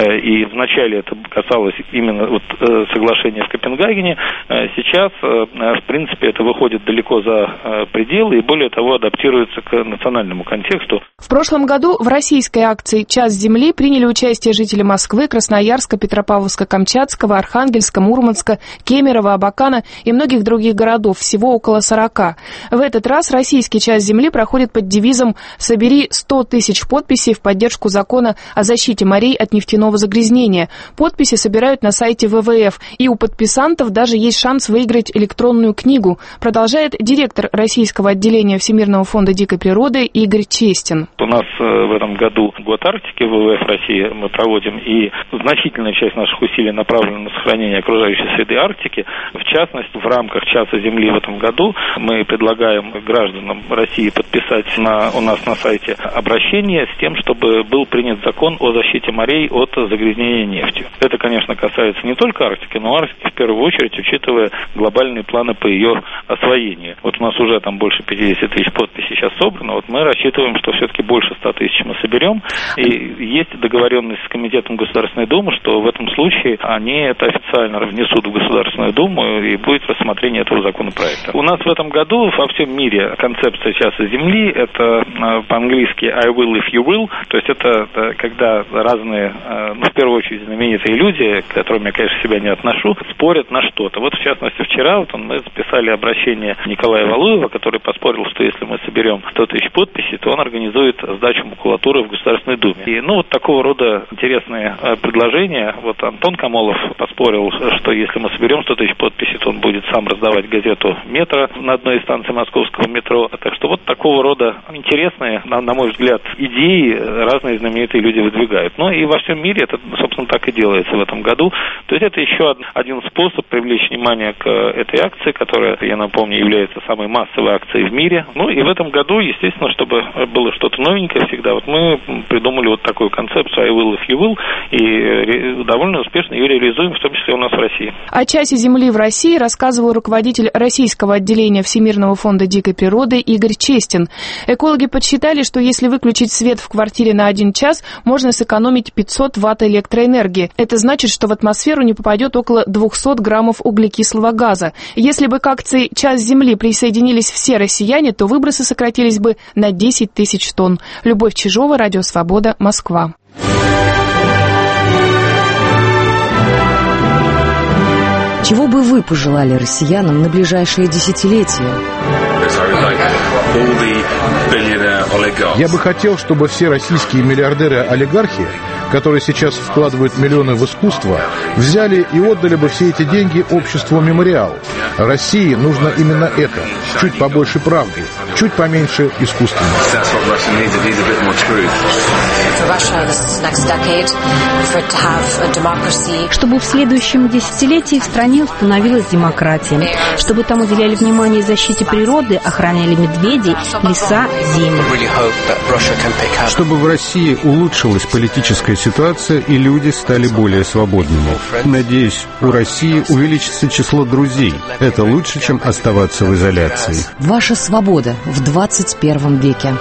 Speaker 19: И вначале это касалось именно соглашения в Копенгагене. Сейчас, в принципе, это выходит далеко за пределы и, более того, адаптируется к национальному контексту.
Speaker 18: В прошлом году в российской акции «Час Земли» приняли участие жители Москвы, Красноярска, Петропавловска-Камчатского, Архангельска, Мурманска, Кемерово, Абакана и многих других городов, всего около 40. В этот раз российский «Час Земли» проходит под девизом «Собери 100 тысяч подписей в поддержку закона о защите морей от нефтяного загрязнения». Подписи собирают на сайте ВВФ, и у подписантов даже есть шанс выиграть электронную книгу, продолжает директор российского отделения Всемирного фонда дикой природы Игорь Честин.
Speaker 19: У нас в этом году год Арктики в ВВФ России мы проводим, и значительная часть наших усилий направлена на сохранение окружающей среды Арктики. В частности, в рамках «Часа Земли» в этом году мы предлагаем гражданам России подписать у нас на сайте обращение с тем, чтобы был принят закон о защите морей от загрязнения нефтью. Это, конечно, касается не только Арктики, но Арктики в первую очередь, учитывая глобальные планы по ее освоению. У нас уже там больше 50 тысяч подписей сейчас собрано. Мы рассчитываем, что все-таки больше 100 тысяч мы соберем. И есть договоренность с Комитетом Государственной Думы, что в этом случае они это официально внесут в Государственную Думу и будет рассмотрение этого законопроекта. У нас в этом году во всем мире концепция «Часа Земли» — это по-английски «I will if you will», то есть это когда разные, в первую очередь знаменитые люди, к которым я, конечно, себя не отношу, спорят на что-то. В частности, вчера мы записали обращение Николая Валуева, который поспорил, что если мы соберем 100 тысяч подписей, то он организует сдачу макулатуры в Государственной Думе. И, такого рода интересные предложения. Антон Камолов поспорил, что если мы соберем 100 тысяч подписей, то он будет сам раздавать газету «Метро» на одной из станций московского метро. Так что такого рода интересные, на мой взгляд, идеи разные знаменитые люди выдвигают. И во всем мире это, собственно, так и делается в этом году. То есть это еще один способ привлечь внимание к этой акции, которая, я напомню, является самой массовой акцией в мире. И в этом году, естественно, чтобы было что-то новенькое всегда, мы придумали такую концепцию «I will if you will», и довольно успешно ее реализуем, в том числе у нас в России.
Speaker 18: О «Часе Земли» в России рассказывал руководитель российского отделения Всемирного фонда дикой природы Игорь Честин. Экологи подсчитали, что если выключить свет в квартире на 1 час, можно сэкономить 500 ватт электроэнергии. Это значит, что в атмосферу не попадет около 200 граммов углекислого газа. Если бы к акции «Час Земли» присоединились все россияне, то выбросы сократились бы на 10 тысяч тонн. Любовь Чижова, Радио Свобода, Москва.
Speaker 20: Чего бы вы пожелали россиянам на ближайшие десятилетия?
Speaker 21: Я бы хотел, чтобы все российские миллиардеры-олигархи, которые сейчас вкладывают миллионы в искусство, взяли и отдали бы все эти деньги обществу «Мемориал». России нужно именно это. Чуть побольше правды, чуть поменьше искусства.
Speaker 20: Чтобы в следующем десятилетии в стране установилась демократия, чтобы там уделяли внимание защите природы, охраняли медведей, леса, земли.
Speaker 22: Чтобы в России улучшилась политическая ситуация и люди стали более свободными. Надеюсь, у России увеличится число друзей. Это лучше, чем оставаться в изоляции.
Speaker 20: Ваша свобода в 21 веке.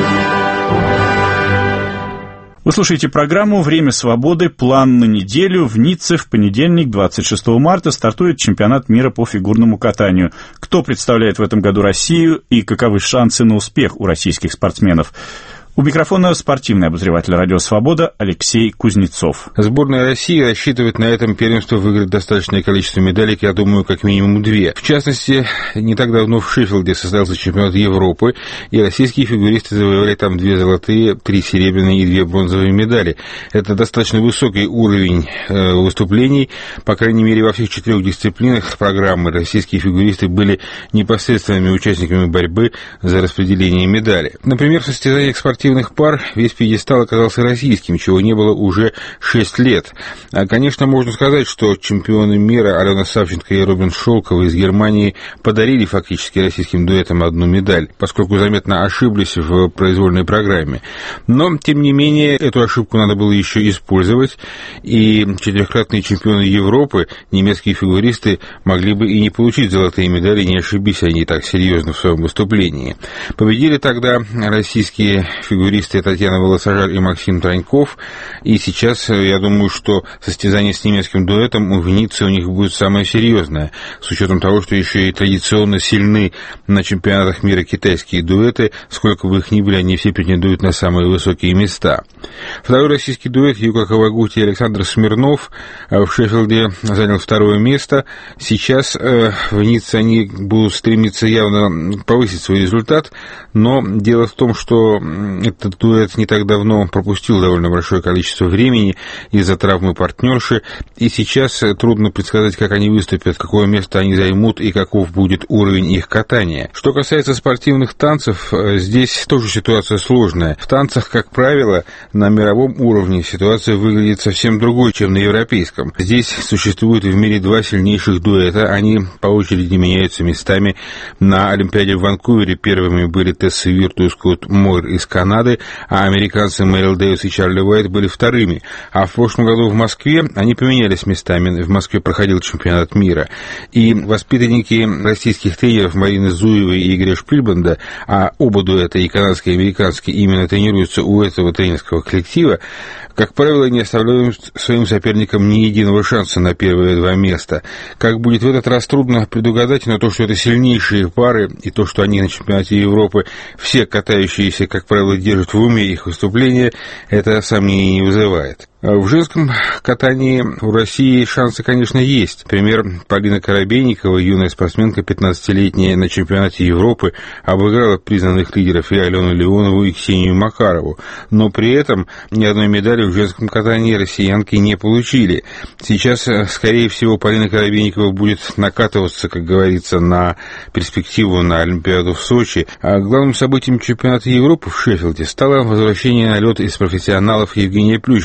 Speaker 1: Вы слушаете программу «Время свободы. План на неделю». В Ницце в понедельник, 26 марта, стартует чемпионат мира по фигурному катанию. Кто представляет в этом году Россию и каковы шансы на успех у российских спортсменов? У микрофона спортивный обозреватель «Радио Свобода» Алексей Кузнецов.
Speaker 23: Сборная России рассчитывает на этом первенство выиграть достаточное количество медалей, я думаю, как минимум 2. В частности, не так давно в Шеффилде состоялся чемпионат Европы, и российские фигуристы завоевали там 2 золотые, 3 серебряные и 2 бронзовые медали. Это достаточно высокий уровень выступлений. По крайней мере, во всех 4 дисциплинах программы российские фигуристы были непосредственными участниками борьбы за распределение медалей. Например, в состязаниях спортивных пар весь пьедестал оказался российским, чего не было уже 6 лет. Конечно, можно сказать, что чемпионы мира Алена Савченко и Робин Шолкова из Германии подарили фактически российским дуэтам 1 медаль, поскольку заметно ошиблись в произвольной программе. Но, тем не менее, эту ошибку надо было еще использовать, и 4-кратные чемпионы Европы, немецкие фигуристы, могли бы и не получить золотые медали, не ошибись они так серьезно в своем выступлении. Победили тогда российские фигуристы Татьяна Волосожар и Максим Траньков, и сейчас, я думаю, что состязание с немецким дуэтом в Ницце у них будет самое серьезное, с учетом того, что еще и традиционно сильны на чемпионатах мира китайские дуэты, сколько бы их ни были, они все претендуют на самые высокие места. Второй российский дуэт Юка Кавагути и Александр Смирнов в Шеффилде занял 2-е место. Сейчас в Ницце они будут стремиться явно повысить свой результат, но дело в том, что этот дуэт не так давно пропустил довольно большое количество времени из-за травмы партнерши, и сейчас трудно предсказать, как они выступят, какое место они займут и каков будет уровень их катания. Что касается спортивных танцев, здесь тоже ситуация сложная. В танцах, как правило, на мировом уровне ситуация выглядит совсем другой, чем на европейском. Здесь существует в мире 2 сильнейших дуэта, они по очереди меняются местами. На Олимпиаде в Ванкувере первыми были Тесса Вирту и Скотт Мойр из Канады, а американцы Мэрил Дэвис и Чарли Уайт были вторыми. А в прошлом году в Москве они поменялись местами. В Москве проходил чемпионат мира. И воспитанники российских тренеров Марины Зуевой и Игоря Шпильбанда, а оба дуэта, и канадский, и американский, именно тренируются у этого тренерского коллектива, как правило, не оставляют своим соперникам ни единого шанса на первые 2 места. Как будет в этот раз, трудно предугадать, но то, что это сильнейшие пары, и то, что они на чемпионате Европы все катающиеся, как правило, держат в уме их выступления, это сомнений не вызывает. В женском катании у России шансы, конечно, есть. Например, Полина Коробейникова, юная спортсменка, 15-летняя, на чемпионате Европы обыграла признанных лидеров и Алену Леонову, и Ксению Макарову. Но при этом ни одной медали в женском катании россиянки не получили. Сейчас, скорее всего, Полина Коробейникова будет накатываться, как говорится, на перспективу на Олимпиаду в Сочи. А главным событием чемпионата Европы в Шеффилде стало возвращение на лед из профессионалов Евгения Плющенко.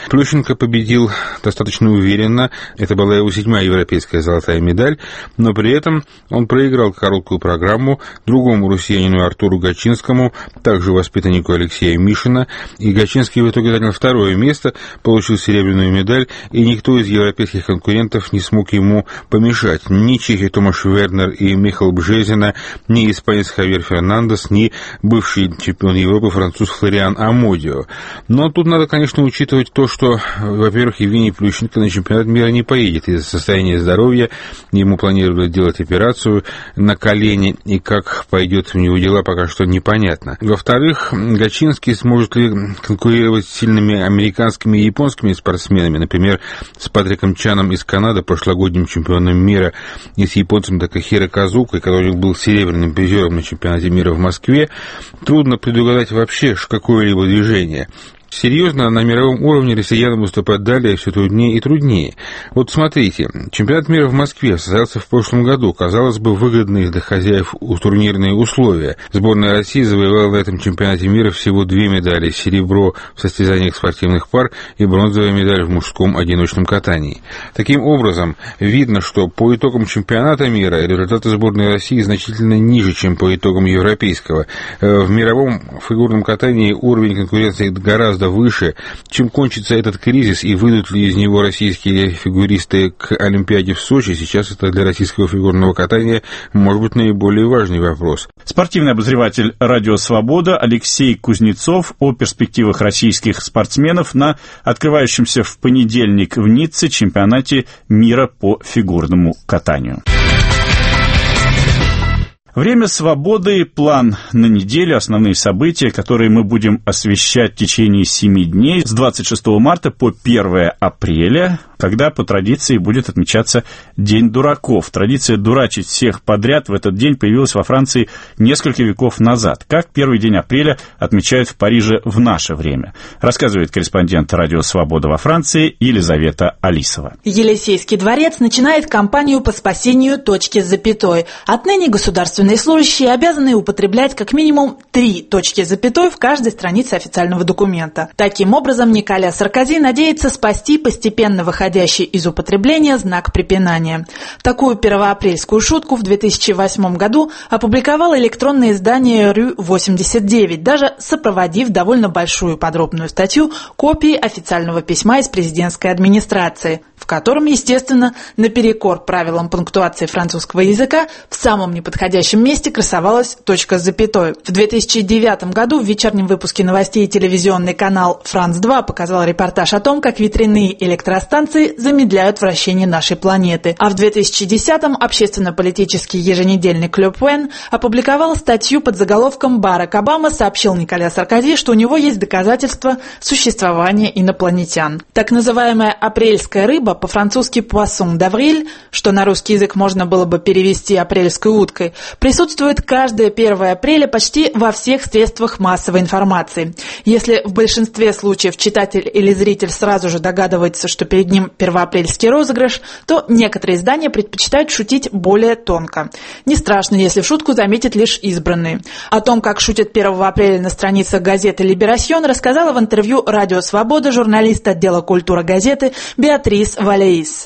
Speaker 23: Плющенко победил достаточно уверенно. Это была его 7-я европейская золотая медаль, но при этом он проиграл короткую программу другому россиянину Артуру Гачинскому, также воспитаннику Алексея Мишина. И Гачинский в итоге занял 2-е место, получил серебряную медаль, и никто из европейских конкурентов не смог ему помешать. Ни чехи Томаш Вернер и Михаил Бжезина, ни испанец Хавьер Фернандес, ни бывший чемпион Европы француз Флориан Амодио. Но тут надо, конечно, учитывать то, что, во-первых, Евгений Плющенко на чемпионат мира не поедет из-за состояния здоровья. Ему планировали делать операцию на колене, и как пойдет у него дела, пока что непонятно. Во-вторых, Гачинский сможет ли конкурировать с сильными американскими и японскими спортсменами, например, с Патриком Чаном из Канады, прошлогодним чемпионом мира, и с японцем Такахиро Казукой, который был серебряным призером на чемпионате мира в Москве. Трудно предугадать вообще какое-либо движение. Серьезно, на мировом уровне россиянам выступать далее все труднее и труднее. Вот смотрите, чемпионат мира в Москве состоялся в прошлом году. Казалось бы, выгодные для хозяев турнирные условия. Сборная России завоевала на этом чемпионате мира всего 2 медали. Серебро в состязаниях спортивных пар и бронзовая медаль в мужском одиночном катании. Таким образом, видно, что по итогам чемпионата мира результаты сборной России значительно ниже, чем по итогам европейского. В мировом фигурном катании уровень конкуренции гораздо выше. Чем кончится этот кризис и выйдут ли из него российские фигуристы к Олимпиаде в Сочи, сейчас это для российского фигурного катания может быть наиболее важный вопрос.
Speaker 1: Спортивный обозреватель «Радио Свобода» Алексей Кузнецов о перспективах российских спортсменов на открывающемся в понедельник в Ницце чемпионате мира по фигурному катанию. Время свободы, план на неделю, основные события, которые мы будем освещать в течение 7 дней с 26 марта по 1 апреля, когда по традиции будет отмечаться День дураков. Традиция дурачить всех подряд в этот день появилась во Франции несколько веков назад. Как первый день апреля отмечают в Париже в наше время, рассказывает корреспондент «Радио Свобода» во Франции Елизавета Алисова.
Speaker 7: Елисейский дворец начинает кампанию по спасению точки с запятой. Отныне государственные служащие обязаны употреблять как минимум 3 точки с запятой в каждой странице официального документа. Таким образом, Николя Саркози надеется спасти постепенно выходящий из употребления знак препинания. Такую первоапрельскую шутку в 2008 году опубликовало электронное издание «Рю 89», даже сопроводив довольно большую подробную статью копии официального письма из президентской администрации, в котором, естественно, наперекор правилам пунктуации французского языка в самом неподходящем месте красовалась точка с запятой. В 2009 году в вечернем выпуске новостей телевизионный канал «Франс-2» показал репортаж о том, как ветряные электростанции замедляют вращение нашей планеты. А в 2010-м общественно-политический еженедельник «Le Point» опубликовал статью под заголовком «Барак Обама сообщил Николя Саркози, что у него есть доказательства существования инопланетян». Так называемая апрельская рыба, по-французски «poisson d'avril», что на русский язык можно было бы перевести апрельской уткой, присутствует каждое 1 апреля почти во всех средствах массовой информации. Если в большинстве случаев читатель или зритель сразу же догадывается, что перед ним первоапрельский розыгрыш, то некоторые издания предпочитают шутить более тонко. Не страшно, если в шутку заметят лишь избранные. О том, как шутят 1 апреля на страницах газеты «Либерасьон», рассказала в интервью «Радио Свобода» журналист отдела культуры газеты Беатрис Валеис.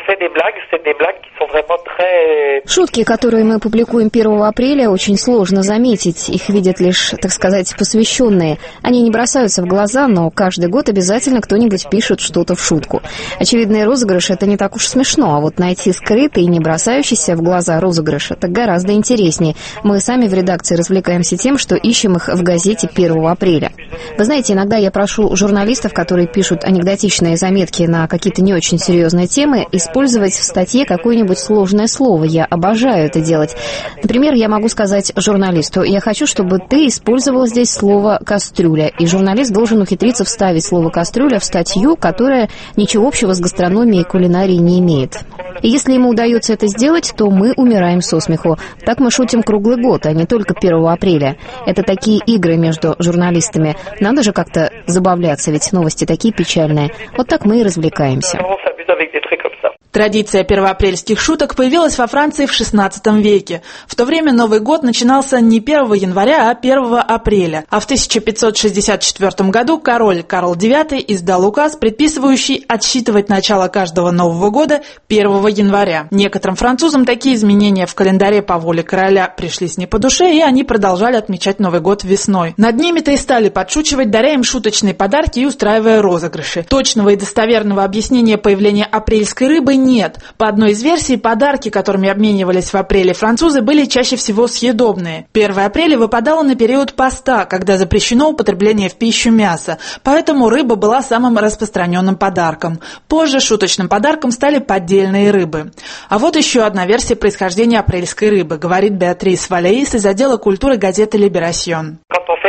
Speaker 20: Шутки, которые мы публикуем 1 апреля, очень сложно заметить. Их видят лишь, так сказать, посвященные. Они не бросаются в глаза, но каждый год обязательно кто-нибудь пишет что-то в шутку. Очевидный розыгрыш — это не так уж смешно, а вот найти скрытый и не бросающийся в глаза розыгрыш — это гораздо интереснее. Мы сами в редакции развлекаемся тем, что ищем их в газете 1 апреля. Вы знаете, иногда я прошу журналистов, которые пишут анекдотичные заметки на какие-то не очень серьезные темы, использовать в статье какое-нибудь сложное слово. Я обожаю это делать. Например, я могу сказать журналисту: я хочу, чтобы ты использовал здесь слово «кастрюля». И журналист должен ухитриться вставить слово «кастрюля» в статью, которая ничего общего с гастрономией и кулинарией не имеет. И если ему удается это сделать, то мы умираем со смеху. Так мы шутим круглый год, а не только 1 апреля. Это такие игры между журналистами. Надо же как-то забавляться, ведь новости такие печальные. Вот так мы и развлекаемся.
Speaker 7: Традиция первоапрельских шуток появилась во Франции в XVI веке. В то время Новый год начинался не 1 января, а 1 апреля. А в 1564 году король Карл IX издал указ, предписывающий отсчитывать начало каждого Нового года 1 января. Некоторым французам такие изменения в календаре по воле короля пришлись не по душе, и они продолжали отмечать Новый год весной. Над ними-то и стали подшучивать, даря им шуточные подарки и устраивая розыгрыши. Точного и достоверного объяснения появления апрельской рыбы нет. По одной из версий, подарки, которыми обменивались в апреле французы, были чаще всего съедобные. 1 апреля выпадало на период поста, когда запрещено употребление в пищу мяса, поэтому рыба была самым распространенным подарком. Позже шуточным подарком стали поддельные рыбы. А вот еще одна версия происхождения апрельской рыбы, говорит Беатрис Валеис из отдела культуры газеты «Либерасьон».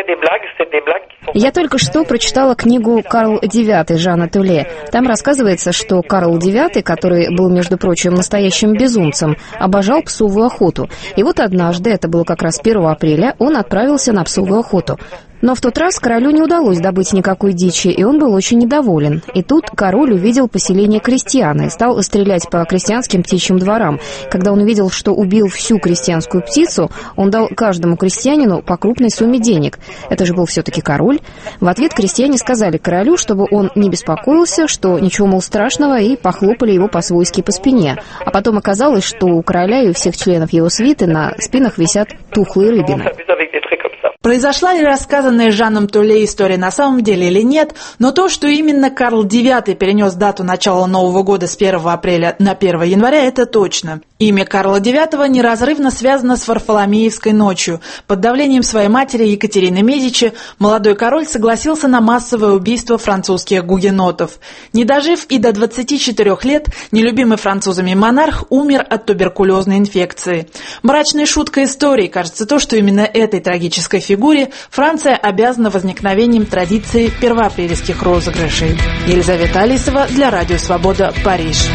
Speaker 20: Я только что прочитала книгу «Карл IX» Жана Туле. Там рассказывается, что Карл IX, который был, между прочим, настоящим безумцем, обожал псовую охоту. И вот однажды, это было как раз 1 апреля, он отправился на псовую охоту. Но в тот раз королю не удалось добыть никакой дичи, и он был очень недоволен. И тут король увидел поселение крестьян и стал стрелять по крестьянским птичьим дворам. Когда он увидел, что убил всю крестьянскую птицу, он дал каждому крестьянину по крупной сумме денег. Это же был все-таки король. В ответ крестьяне сказали королю, чтобы он не беспокоился, что ничего, мол, страшного, и похлопали его по-свойски по спине. А потом оказалось, что у короля и у всех членов его свиты на спинах висят тухлые рыбины.
Speaker 7: Произошла ли рассказанная Жаном Туле история на самом деле или нет, но то, что именно Карл IX перенес дату начала Нового года с 1 апреля на 1 января, это точно. Имя Карла IX неразрывно связано с Варфоломеевской ночью. Под давлением своей матери Екатерины Медичи молодой король согласился на массовое убийство французских гугенотов. Не дожив и до 24 лет, нелюбимый французами монарх умер от туберкулезной инфекции. Мрачной шуткой истории кажется то, что именно этой трагической фигуре Франция обязана возникновением традиции первоапрельских розыгрышей. Елизавета Алисова для Радио Свобода, Париж.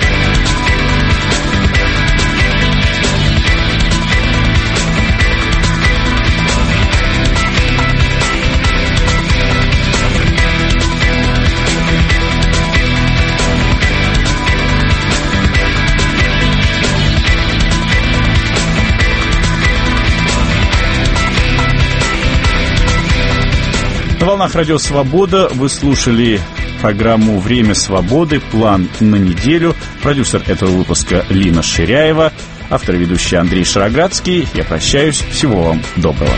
Speaker 1: На волнах Радио Свобода вы слушали программу «Время свободы. План на неделю». Продюсер этого выпуска Лина Ширяева, автор и ведущий Андрей Шароградский. Я прощаюсь. Всего вам доброго.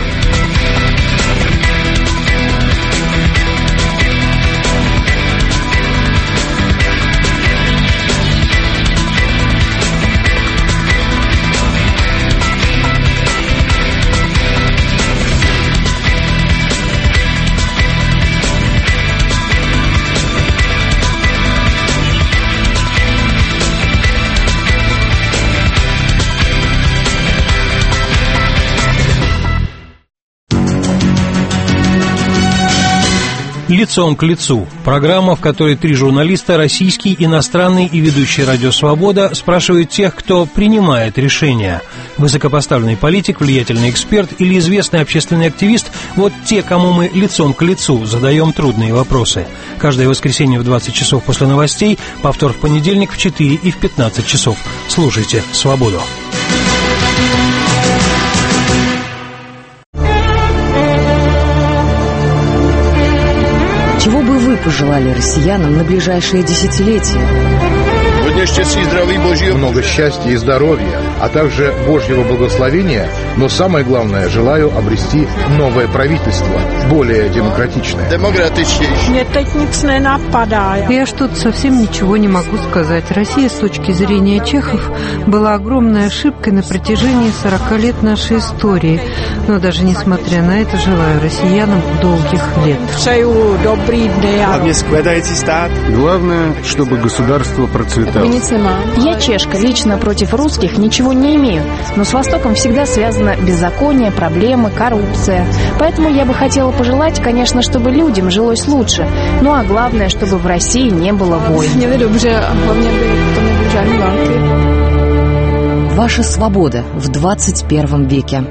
Speaker 8: «Лицом к лицу» – программа, в которой 3 журналиста, российский, иностранный и ведущий «Радио Свобода», спрашивают тех, кто принимает решения. Высокопоставленный политик, влиятельный эксперт или известный общественный активист – вот те, кому мы лицом к лицу задаем трудные вопросы. Каждое воскресенье в 20 часов после новостей, повтор в понедельник в 4 и в 15 часов. Слушайте «Свободу».
Speaker 9: Чего бы вы пожелали россиянам на ближайшие десятилетия?
Speaker 21: Много счастья и здоровья, а также Божьего благословения, но самое главное, желаю обрести новое правительство, более демократичное.
Speaker 10: Я что-то совсем ничего не могу сказать. Россия, с точки зрения чехов, была огромной ошибкой на протяжении 40 лет нашей истории. Но даже несмотря на это, желаю россиянам долгих лет.
Speaker 22: Главное, чтобы государство процветало.
Speaker 24: Я чешка, лично против русских ничего не имею, но с Востоком всегда связано беззаконие, проблемы, коррупция. Поэтому я бы хотела пожелать, конечно, чтобы людям жилось лучше, ну а главное, чтобы в России не было войн.
Speaker 9: Ваша свобода в 21 веке.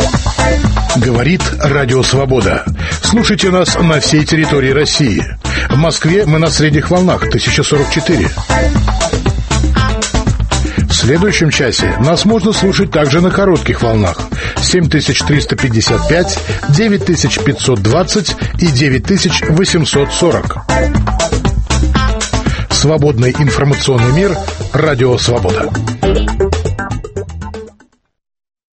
Speaker 21: Говорит Радио Свобода. Слушайте нас на всей территории России. В Москве мы на средних волнах 1044. В следующем часе нас можно слушать также на коротких волнах 7355, 9520 и 9840. Свободный информационный мир. Радио Свобода.